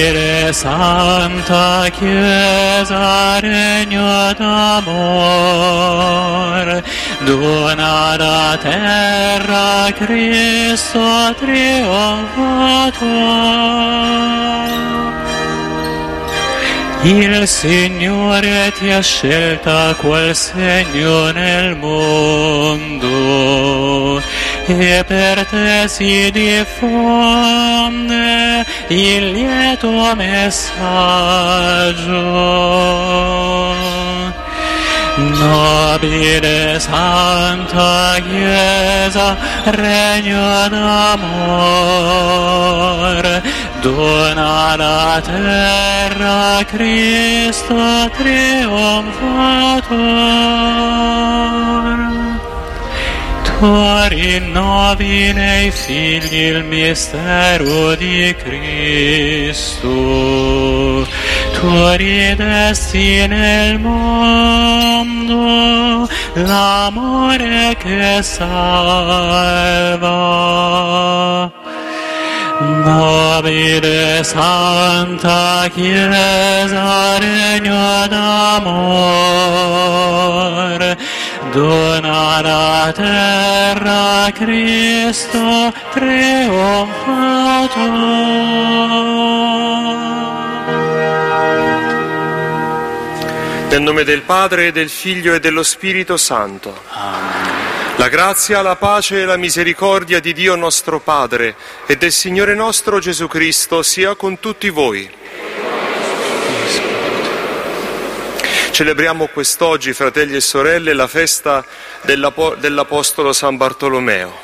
Nobile Santa Chiesa, regno d'amor, dona da terra Cristo trionfator. Il Signore ti ha scelta qual segno nel mondo, e per te si diffonde il lieto messaggio. Nobile Santa Chiesa, regno d'amor, dona la terra Cristo trionfator. Tu rinnovi nei figli il mistero di Cristo, tu ridesti nel mondo l'amore che salva. Nobile Santa Chiesa, regno d'amor, dona la terra Cristo trionfator. Nel nome del Padre, e del Figlio e dello Spirito Santo. Amen. La grazia, la pace e la misericordia di Dio nostro Padre e del Signore nostro Gesù Cristo sia con tutti voi. Celebriamo quest'oggi, fratelli e sorelle, la festa dell'Apostolo San Bartolomeo.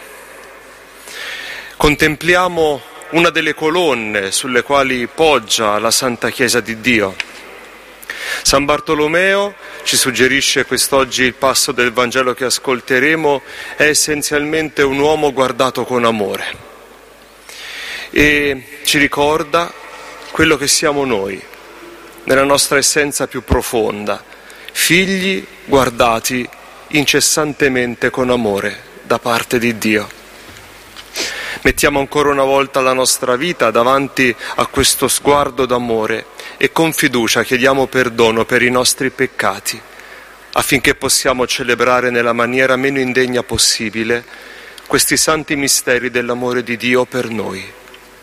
Contempliamo una delle colonne sulle quali poggia la Santa Chiesa di Dio. San Bartolomeo, ci suggerisce quest'oggi il passo del Vangelo che ascolteremo, è essenzialmente un uomo guardato con amore e ci ricorda quello che siamo noi, nella nostra essenza più profonda, figli guardati incessantemente con amore da parte di Dio. Mettiamo ancora una volta la nostra vita davanti a questo sguardo d'amore e con fiducia chiediamo perdono per i nostri peccati, affinché possiamo celebrare nella maniera meno indegna possibile questi santi misteri dell'amore di Dio per noi.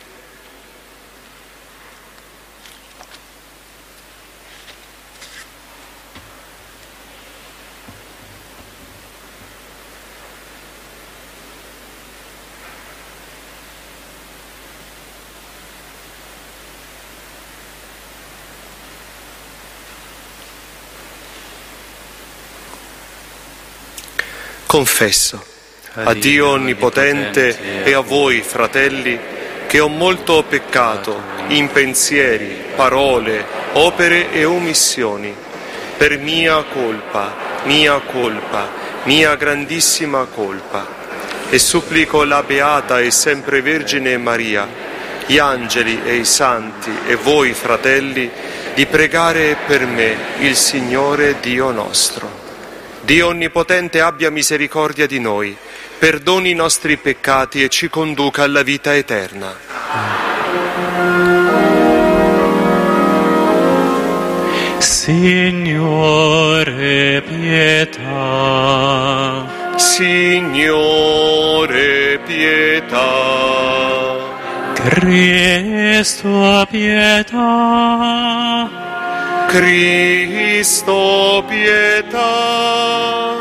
Confesso a Dio Onnipotente e a voi, fratelli, che ho molto peccato in pensieri, parole, opere e omissioni, per mia colpa, mia grandissima colpa. E supplico la Beata e sempre Vergine Maria, gli angeli e i santi e voi, fratelli, di pregare per me il Signore Dio nostro. Dio Onnipotente abbia misericordia di noi, perdoni i nostri peccati e ci conduca alla vita eterna. Signore, pietà. Signore, pietà. Cristo, pietà. Cristo, pietà.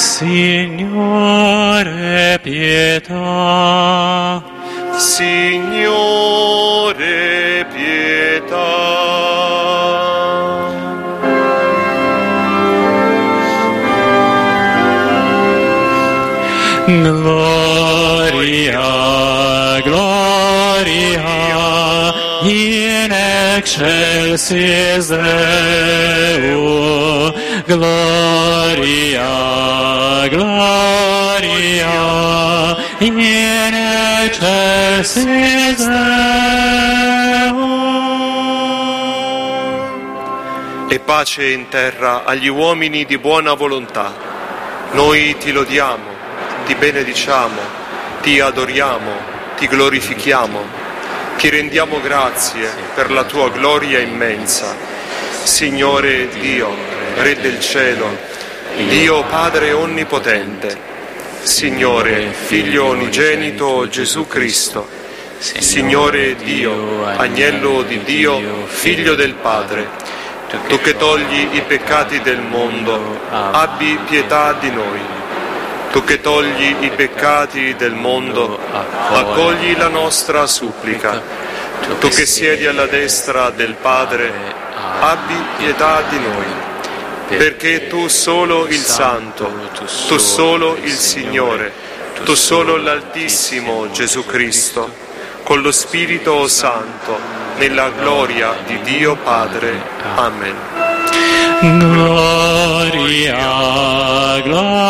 Signore, pietà. Signore, pietà. Gloria, gloria, in excelsis Deo. Gloria, gloria, in excelsis Deo. E pace in terra agli uomini di buona volontà. Noi ti lodiamo, ti benediciamo, ti adoriamo, ti glorifichiamo, ti rendiamo grazie per la tua gloria immensa. Signore Dio, Re del cielo, Dio Padre onnipotente, Signore, Figlio unigenito Gesù Cristo, Signore Dio, Agnello di Dio, Figlio del Padre, tu che togli i peccati del mondo, abbi pietà di noi. Tu che togli i peccati del mondo, accogli la nostra supplica. Tu che siedi alla destra del Padre, abbi pietà di noi. Perché tu solo il Santo, tu solo il Signore, tu solo l'Altissimo Gesù Cristo, con lo Spirito Santo, nella gloria di Dio Padre. Amen. Gloria,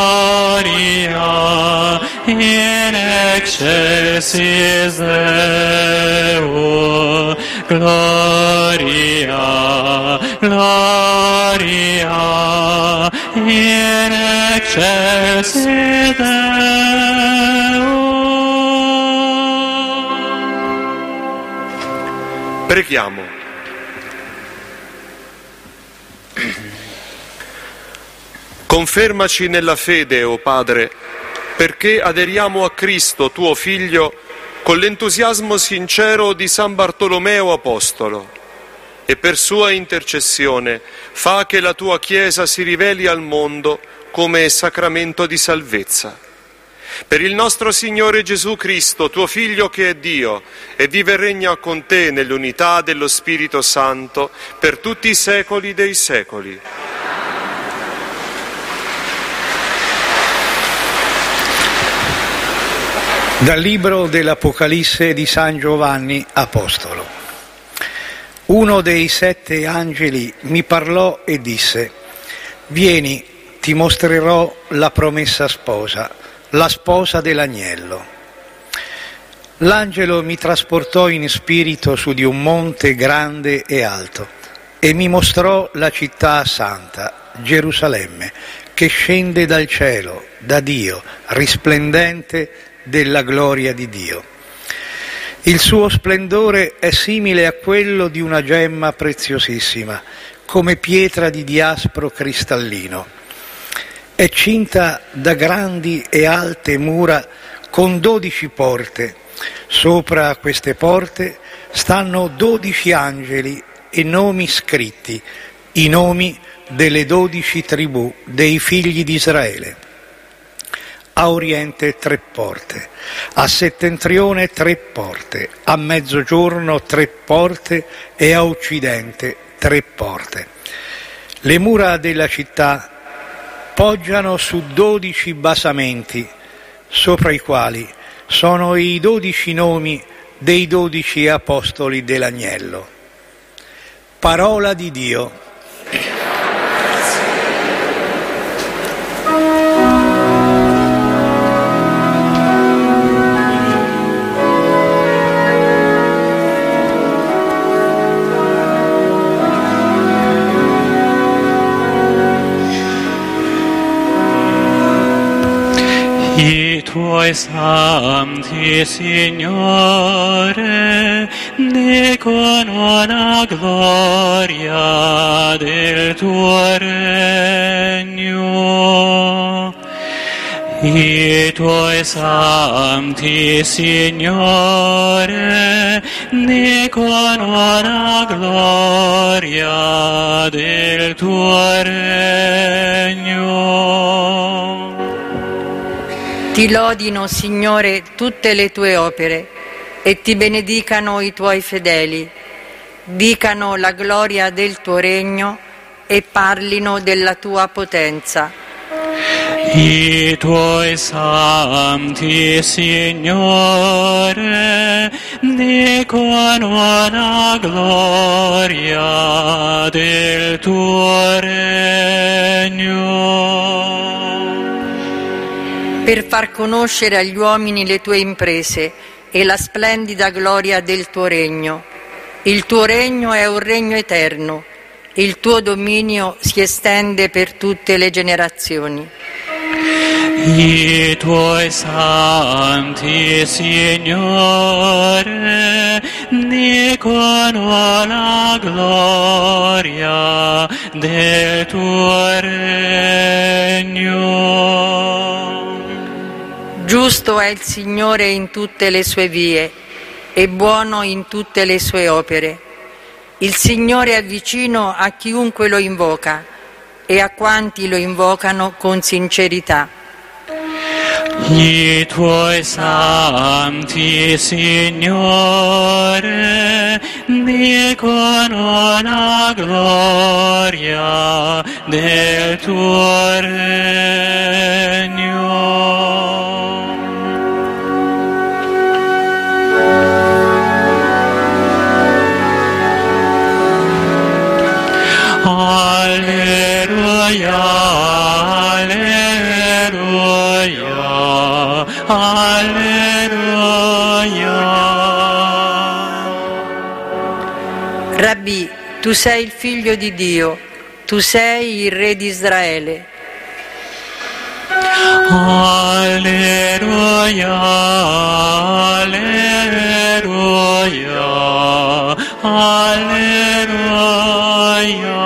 gloria, in excelsis Deo. Gloria, gloria, in excelsis Deo. Preghiamo. Confermaci nella fede, o Padre, perché aderiamo a Cristo, tuo Figlio, con l'entusiasmo sincero di San Bartolomeo Apostolo, e per sua intercessione fa che la tua Chiesa si riveli al mondo come sacramento di salvezza. Per il nostro Signore Gesù Cristo, tuo Figlio che è Dio, e vive e regna con te nell'unità dello Spirito Santo per tutti i secoli dei secoli. Dal libro dell'Apocalisse di San Giovanni Apostolo. Uno dei 7 angeli mi parlò e disse: vieni, ti mostrerò la promessa sposa, la sposa dell'agnello. L'angelo mi trasportò in spirito su di un monte grande e alto e mi mostrò la città santa, Gerusalemme, che scende dal cielo, da Dio, risplendente della gloria di Dio. Il suo splendore è simile a quello di una gemma preziosissima, come pietra di diaspro cristallino. È cinta da grandi e alte mura con 12 porte. Sopra queste porte stanno 12 angeli e nomi scritti, i nomi delle 12 tribù dei figli di Israele. A oriente 3 porte, a settentrione 3 porte, a mezzogiorno 3 porte e a occidente 3 porte. Le mura della città poggiano su 12 basamenti, sopra i quali sono i 12 nomi dei 12 apostoli dell'agnello. Parola di Dio. I tuoi santi, Signore, dicono la gloria del tuo regno. I tuoi santi, Signore, dicono la gloria del tuo regno. Ti lodino, Signore, tutte le tue opere e ti benedicano i tuoi fedeli. Dicano la gloria del tuo regno e parlino della tua potenza. I tuoi santi, Signore, dicono la gloria del tuo regno. Per far conoscere agli uomini le tue imprese e la splendida gloria del tuo regno. Il tuo regno è un regno eterno, il tuo dominio si estende per tutte le generazioni. I tuoi santi, Signore, dicono la gloria del tuo regno. Giusto è il Signore in tutte le sue vie e buono in tutte le sue opere. Il Signore è vicino a chiunque lo invoca e a quanti lo invocano con sincerità. I tuoi santi, Signore, dicono la gloria del tuo regno. Alleluia, alleluia, alleluia. Rabbì, tu sei il Figlio di Dio, tu sei il Re di Israele. Alleluia, alleluia, alleluia.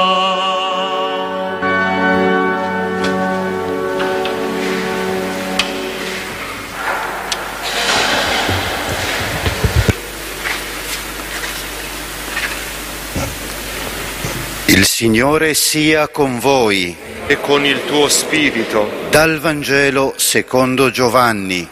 Il Signore sia con voi. E con il tuo spirito. Dal Vangelo secondo Giovanni.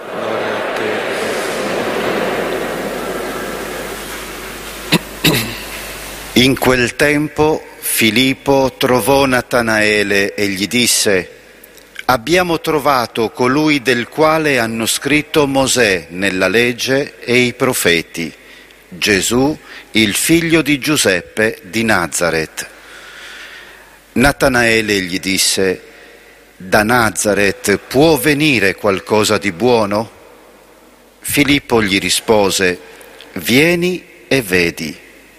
In quel tempo Filippo trovò Natanaele e gli disse: abbiamo trovato colui del quale hanno scritto Mosè nella legge e i profeti, Gesù, il figlio di Giuseppe di Nazaret. Natanaele gli disse: da Nazaret può venire qualcosa di buono? Filippo gli rispose: vieni e vedi.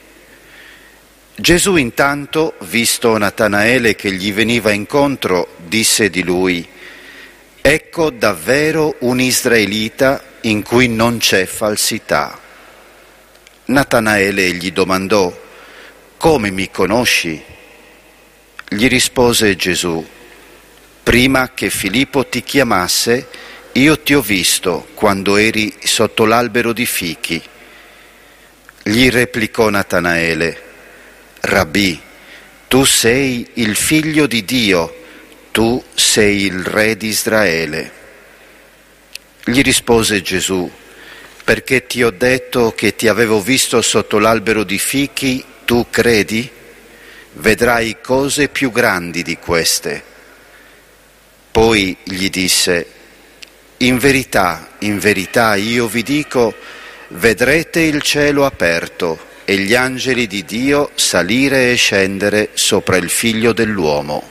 Gesù intanto, visto Natanaele che gli veniva incontro, disse di lui: ecco davvero un israelita in cui non c'è falsità. Natanaele gli domandò: come mi conosci? Gli rispose Gesù: prima che Filippo ti chiamasse, io ti ho visto quando eri sotto l'albero di fichi. Gli replicò Natanaele: Rabbì, tu sei il Figlio di Dio, tu sei il Re di Israele. Gli rispose Gesù: perché ti ho detto che ti avevo visto sotto l'albero di fichi, tu credi? Vedrai cose più grandi di queste. Poi gli disse: in verità io vi dico, vedrete il cielo aperto e gli angeli di Dio salire e scendere sopra il Figlio dell'uomo.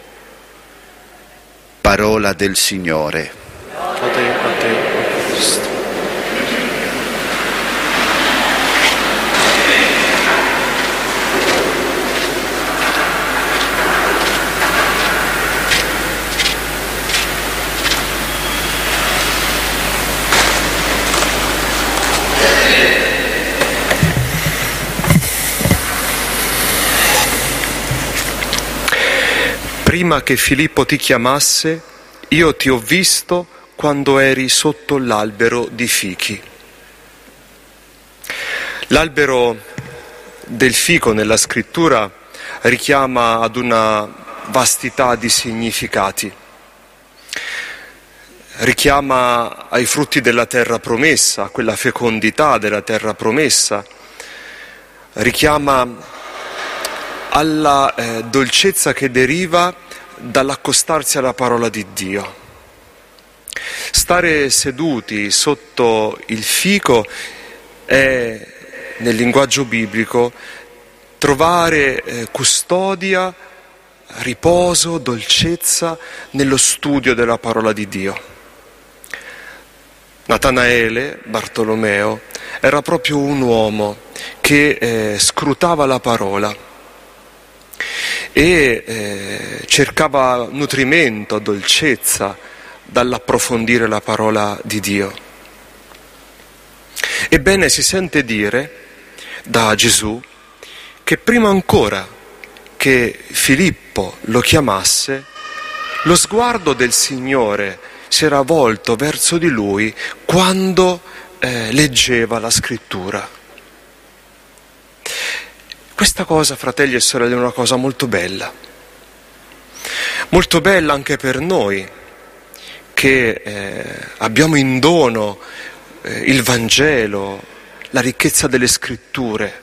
Parola del Signore. A te, Cristo. Prima che Filippo ti chiamasse, io ti ho visto quando eri sotto l'albero di fichi. L'albero del fico nella scrittura richiama ad una vastità di significati. Richiama ai frutti della terra promessa, a quella fecondità della terra promessa. Richiama alla dolcezza che deriva dall'accostarsi alla parola di Dio. Stare seduti sotto il fico è, nel linguaggio biblico, trovare custodia, riposo, dolcezza nello studio della parola di Dio. Natanaele, Bartolomeo, era proprio un uomo che scrutava la parola e cercava nutrimento, dolcezza dall'approfondire la parola di Dio. Ebbene, si sente dire da Gesù che prima ancora che Filippo lo chiamasse, lo sguardo del Signore si era volto verso di lui quando leggeva la Scrittura. Questa cosa, fratelli e sorelle, è una cosa molto bella anche per noi che abbiamo in dono il Vangelo, la ricchezza delle Scritture.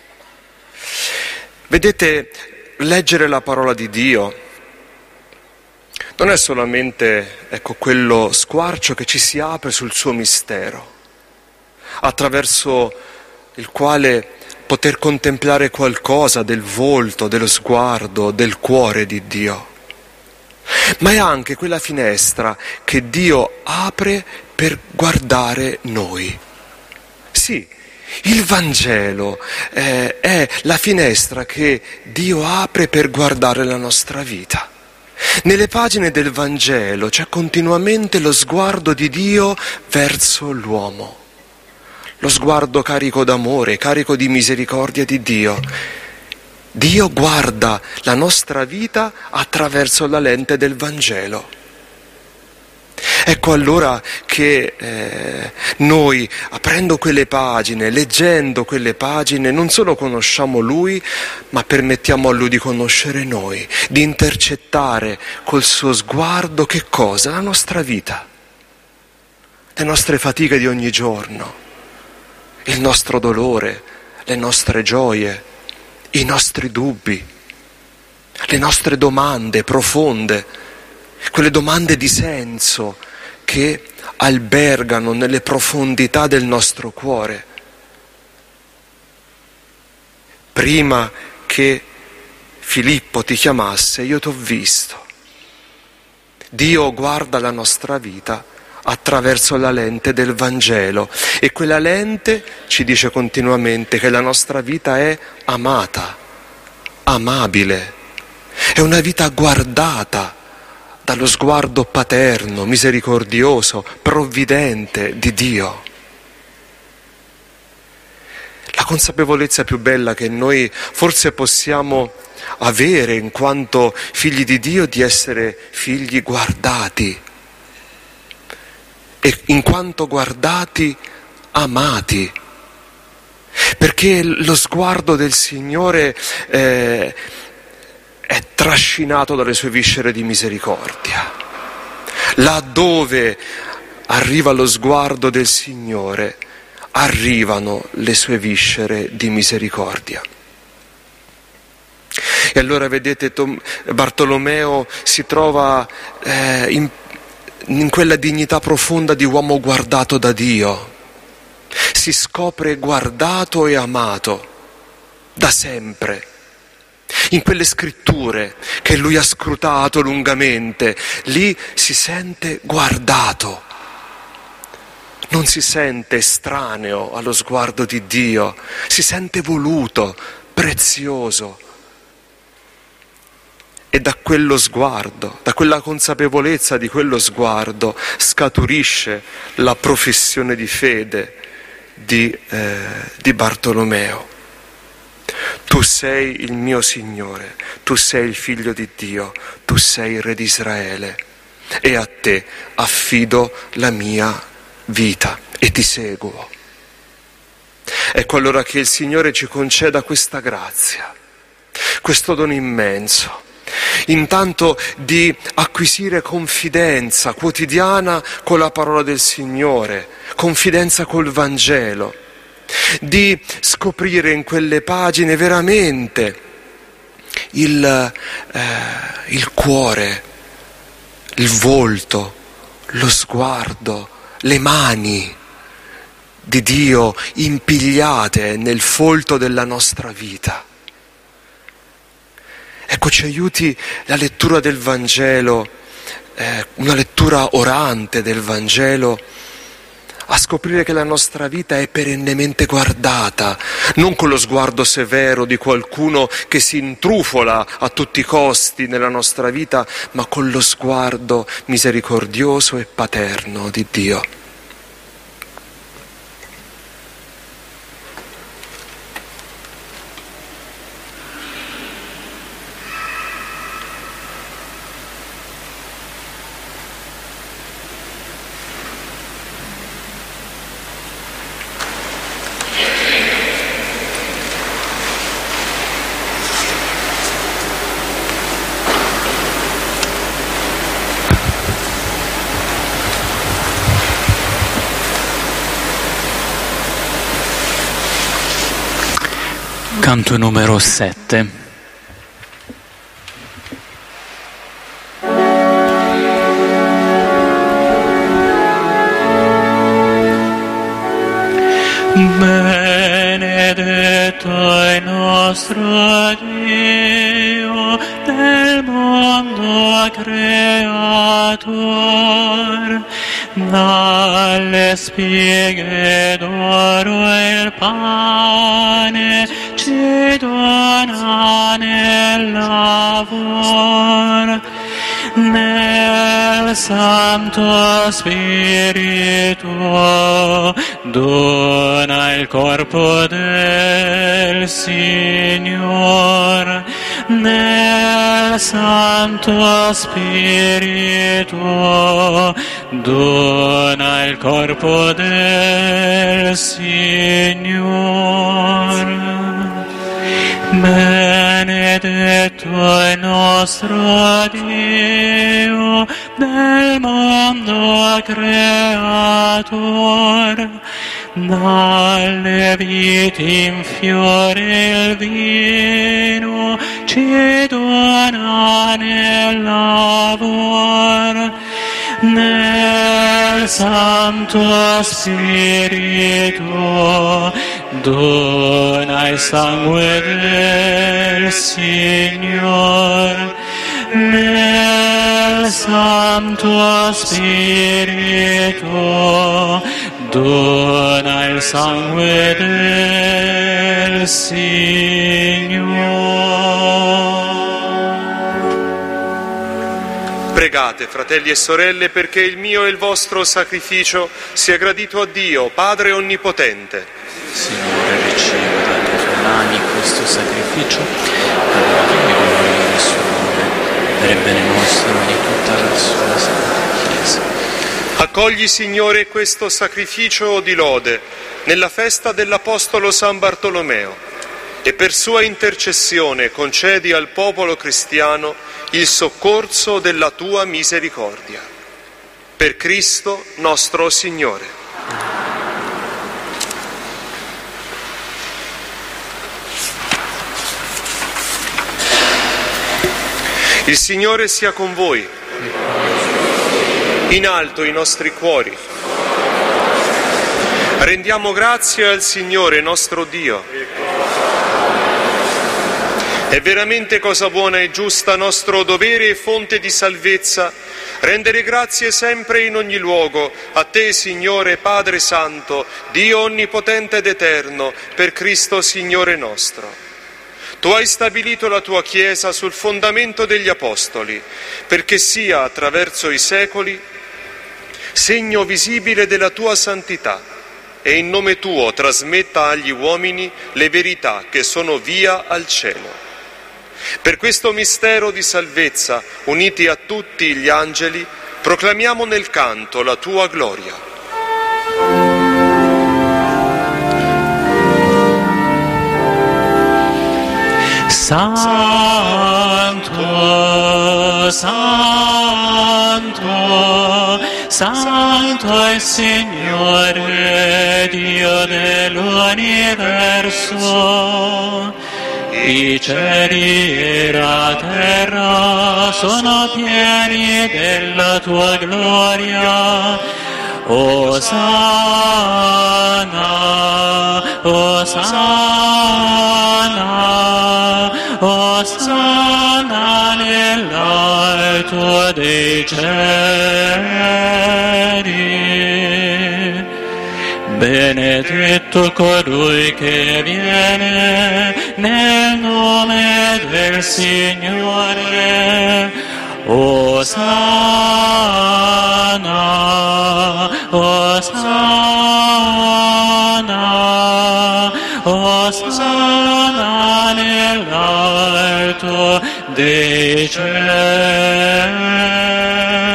Vedete, leggere la parola di Dio non è solamente, quello squarcio che ci si apre sul suo mistero, attraverso il quale poter contemplare qualcosa del volto, dello sguardo, del cuore di Dio, ma è anche quella finestra che Dio apre per guardare noi. Sì, il Vangelo è la finestra che Dio apre per guardare la nostra vita. Nelle pagine del Vangelo c'è continuamente lo sguardo di Dio verso l'uomo, lo sguardo carico d'amore, carico di misericordia di Dio. Dio guarda la nostra vita attraverso la lente del Vangelo. Ecco allora che noi, aprendo quelle pagine, leggendo quelle pagine, non solo conosciamo Lui, ma permettiamo a Lui di conoscere noi, di intercettare col suo sguardo che cosa? La nostra vita, le nostre fatiche di ogni giorno, il nostro dolore, le nostre gioie, i nostri dubbi, le nostre domande profonde, quelle domande di senso che albergano nelle profondità del nostro cuore. Prima che Filippo ti chiamasse, io t'ho visto. Dio guarda la nostra vita attraverso la lente del Vangelo e quella lente ci dice continuamente che la nostra vita è amata, amabile, è una vita guardata dallo sguardo paterno, misericordioso, provvidente di Dio. La consapevolezza più bella che noi forse possiamo avere in quanto figli di Dio di essere figli guardati e in quanto guardati amati, perché lo sguardo del Signore è trascinato dalle sue viscere di misericordia. Laddove arriva lo sguardo del Signore, arrivano le sue viscere di misericordia. E allora vedete, Bartolomeo si trova in quella dignità profonda di uomo guardato da Dio. Si scopre guardato e amato da sempre. In quelle scritture che lui ha scrutato lungamente, lì si sente guardato, non si sente estraneo allo sguardo di Dio, si sente voluto, prezioso. E da quello sguardo, da quella consapevolezza di quello sguardo, scaturisce la professione di fede di Bartolomeo. Tu sei il mio Signore, tu sei il Figlio di Dio, tu sei il Re di Israele e a te affido la mia vita e ti seguo. Ecco allora che il Signore ci conceda questa grazia, questo dono immenso, intanto di acquisire confidenza quotidiana con la parola del Signore, confidenza col Vangelo, di scoprire in quelle pagine veramente il cuore, il volto, lo sguardo, le mani di Dio impigliate nel folto della nostra vita. Ecco, ci aiuti la lettura del Vangelo, una lettura orante del Vangelo, a scoprire che la nostra vita è perennemente guardata, non con lo sguardo severo di qualcuno che si intrufola a tutti i costi nella nostra vita, ma con lo sguardo misericordioso e paterno di Dio. Canto numero 7. Benedetto il nostro Dio, del mondo creator, dalle spighe d'oro il pane ci dona nel lavor, nel Santo Spirito dona il corpo del Signor, nel Santo Spirito dona il corpo del Signor. Benedetto il nostro Dio, del mondo creator, dalle viti in fiore il vino ci dona nel lavor, nel Santo Spirito dona il sangue del Signor, nel Santo Spirito dona il sangue del Signor. Pregate, fratelli e sorelle, perché il mio e il vostro sacrificio sia gradito a Dio, Padre Onnipotente. Signore, riceva dalle tue mani questo sacrificio, per la gloria del suo nome, per il bene nostro e di tutta la sua santa Chiesa. Accogli, Signore, questo sacrificio di lode nella festa dell'Apostolo San Bartolomeo e per sua intercessione concedi al popolo cristiano il soccorso della tua misericordia. Per Cristo nostro Signore. Il Signore sia con voi. In alto i nostri cuori. Rendiamo grazie al Signore nostro Dio. È veramente cosa buona e giusta, nostro dovere e fonte di salvezza, rendere grazie sempre in ogni luogo a te, Signore Padre Santo, Dio onnipotente ed eterno, per Cristo Signore nostro. Tu hai stabilito la tua Chiesa sul fondamento degli Apostoli, perché sia attraverso i secoli segno visibile della tua santità e in nome tuo trasmetta agli uomini le verità che sono via al cielo. Per questo mistero di salvezza, uniti a tutti gli angeli, proclamiamo nel canto la tua gloria. Santo, Santo, Santo è il Signore, Dio dell'universo. I cieli e la terra sono pieni della tua gloria. Osanna, Osanna, Osanna nell'alto dei cieli. Benedetto colui che viene nel nome del Signore. Osanna, Osanna, Osanna nell'alto dei cieli.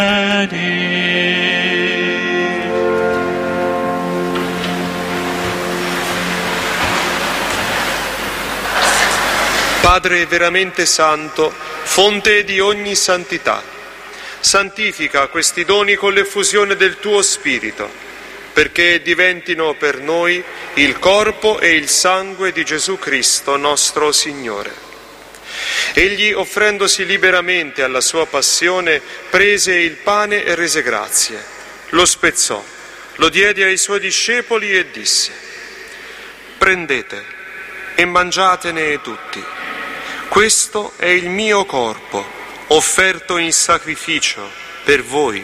Padre veramente santo, fonte di ogni santità, santifica questi doni con l'effusione del tuo Spirito, perché diventino per noi il corpo e il sangue di Gesù Cristo, nostro Signore. Egli, offrendosi liberamente alla sua passione, prese il pane e rese grazie, lo spezzò, lo diede ai suoi discepoli e disse: prendete e mangiatene tutti. Questo è il mio corpo, offerto in sacrificio per voi.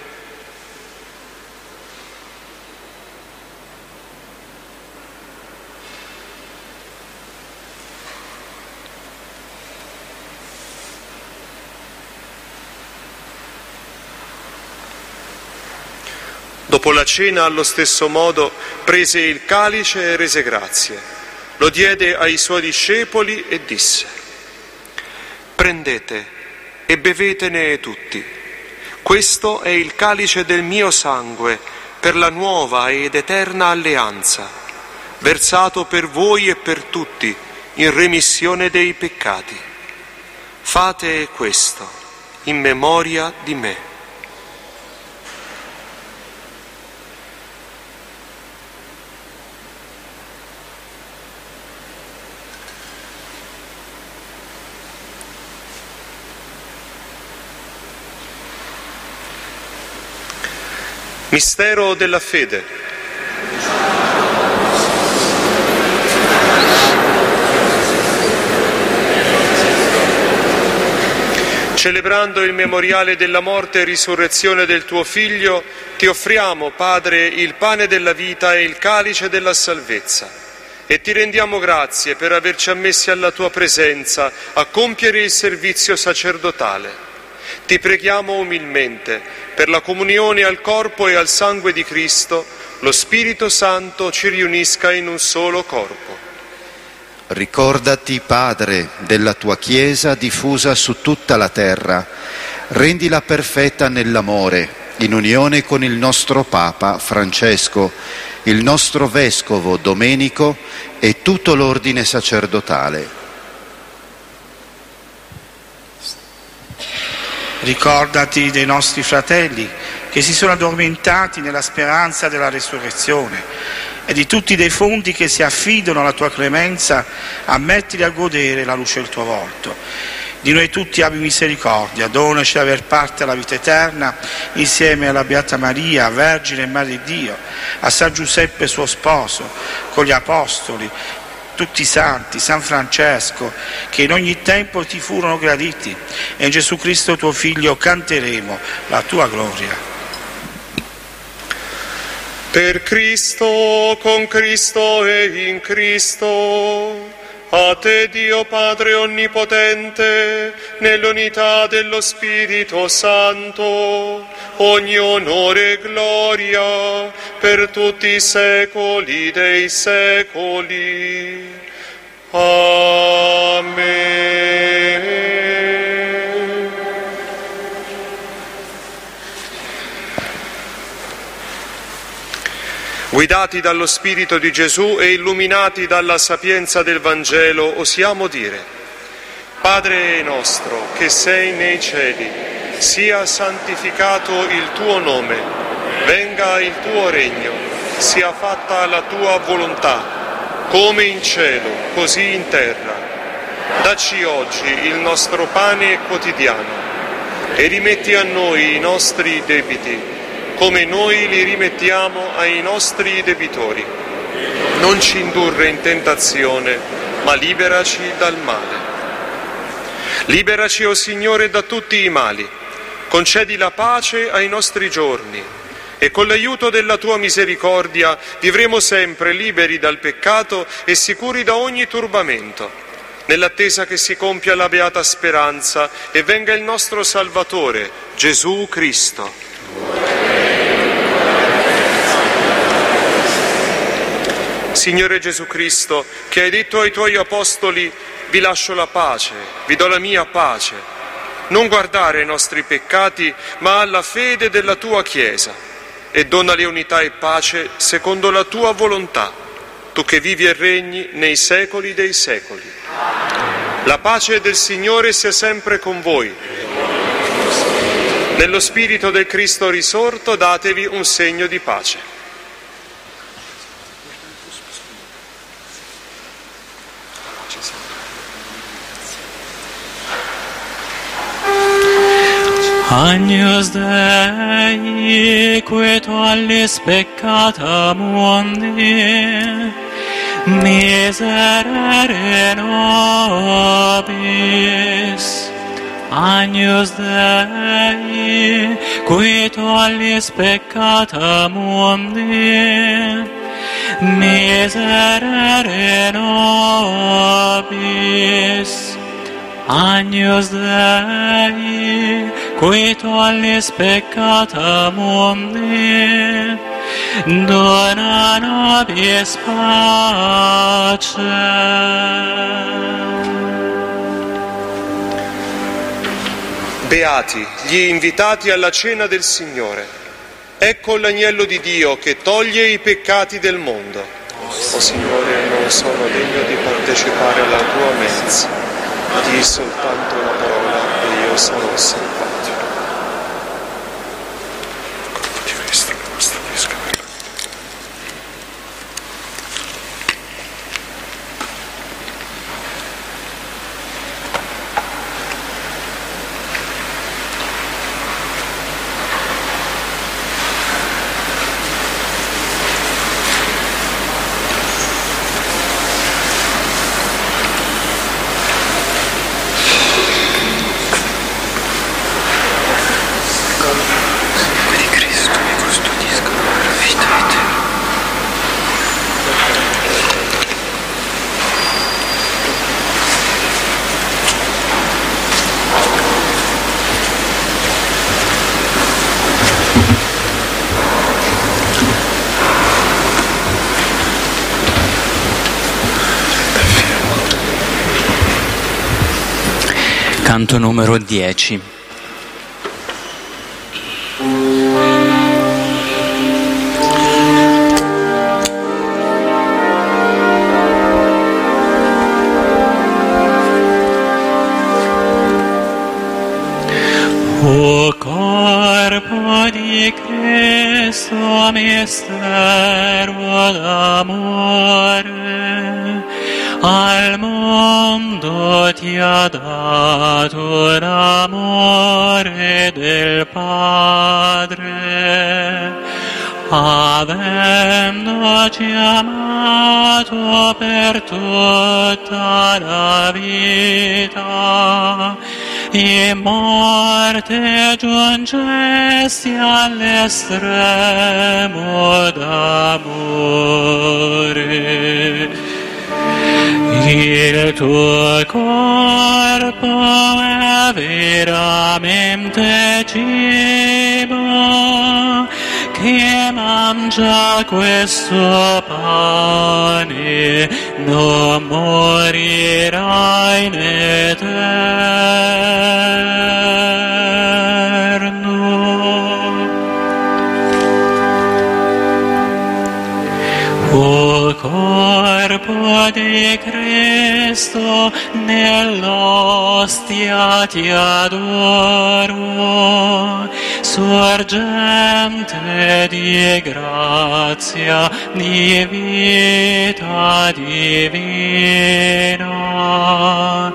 Dopo la cena, allo stesso modo, prese il calice e rese grazie. Lo diede ai suoi discepoli e disse: prendete e bevetene tutti. Questo è il calice del mio sangue per la nuova ed eterna alleanza, versato per voi e per tutti in remissione dei peccati. Fate questo in memoria di me. Mistero della fede. Celebrando il memoriale della morte e risurrezione del tuo Figlio, ti offriamo, Padre, il pane della vita e il calice della salvezza, e ti rendiamo grazie per averci ammessi alla tua presenza a compiere il servizio sacerdotale. Ti preghiamo umilmente, per la comunione al corpo e al sangue di Cristo, lo Spirito Santo ci riunisca in un solo corpo. Ricordati, Padre, della tua Chiesa diffusa su tutta la terra. Rendila perfetta nell'amore, in unione con il nostro Papa Francesco, il nostro Vescovo Domenico e tutto l'ordine sacerdotale. Ricordati dei nostri fratelli che si sono addormentati nella speranza della resurrezione e di tutti i defunti che si affidano alla tua clemenza, ammettili a godere la luce del tuo volto. Di noi tutti abbi misericordia, donaci di aver parte alla vita eterna insieme alla Beata Maria, Vergine e Madre di Dio, a San Giuseppe suo sposo, con gli Apostoli, tutti i santi, San Francesco, che in ogni tempo ti furono graditi, e in Gesù Cristo tuo Figlio canteremo la tua gloria. Per Cristo, con Cristo e in Cristo, a te Dio Padre Onnipotente, nell'unità dello Spirito Santo, ogni onore e gloria per tutti i secoli dei secoli. Amen. Guidati dallo Spirito di Gesù e illuminati dalla sapienza del Vangelo, osiamo dire: Padre nostro che sei nei cieli, sia santificato il tuo nome, venga il tuo regno, sia fatta la tua volontà, come in cielo, così in terra. Dacci oggi il nostro pane quotidiano e rimetti a noi i nostri debiti, come noi li rimettiamo ai nostri debitori. Non ci indurre in tentazione, ma liberaci dal male. Liberaci, o Signore, da tutti i mali. Concedi la pace ai nostri giorni e con l'aiuto della tua misericordia vivremo sempre liberi dal peccato e sicuri da ogni turbamento, nell'attesa che si compia la beata speranza e venga il nostro Salvatore, Gesù Cristo. Signore Gesù Cristo, che hai detto ai tuoi apostoli: vi lascio la pace, vi do la mia pace, non guardare ai nostri peccati, ma alla fede della tua Chiesa, e donale unità e pace secondo la tua volontà, tu che vivi e regni nei secoli dei secoli. La pace del Signore sia sempre con voi. Nello Spirito del Cristo risorto datevi un segno di pace. Agnus Dei, qui tollis peccata mundi, miserere nobis. Agnus Dei, qui tollis peccata mundi, miserere nobis. Agnus Dei, qui tollis peccata mundi, dona nobis pace. Beati gli invitati alla cena del Signore. Ecco l'agnello di Dio che toglie i peccati del mondo. O Signore, non sono degno di partecipare alla tua mensa. Di soltanto una parola e io sarò salvato. Canto numero 10. O corpo di Cristo, mistero d'amore, al mondo ti ha dato l'amore del Padre, avendoci amato per tutta la vita, in morte giungesti all'estremo d'amore. Il tuo corpo è veramente cibo, che mangia questo pane non morirà in eterno. O corpo di Cristo, nell'ostia ti adoro, sorgente di grazia, di vita divina.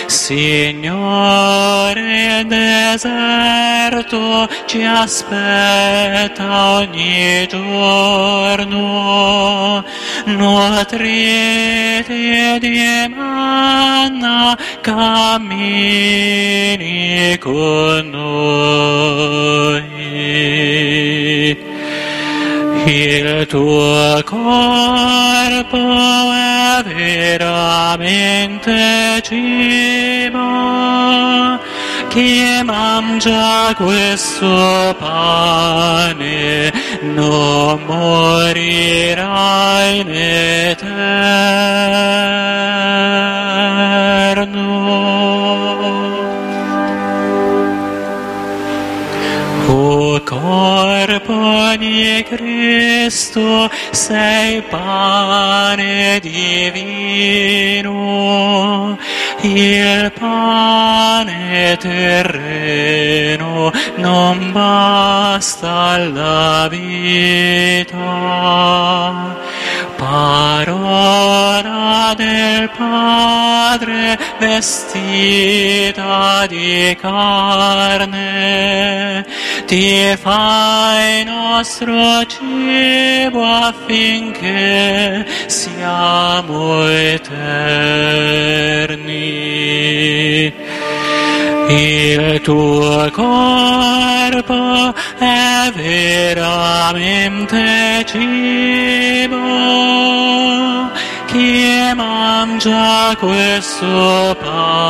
Signore, il deserto ci aspetta ogni giorno, nutriti di manna, cammini con noi. Il tuo corpo è veramente cibo. Chi mangia questo pane non morirà in eterno. O corpo di Cristo, sei pane divino, il pane terreno non basta alla vita. Parola del Padre vestita di carne, ti fai nostro cibo affinché siamo eterni. Il tuo corpo è veramente cibo. Chi mangia questo pane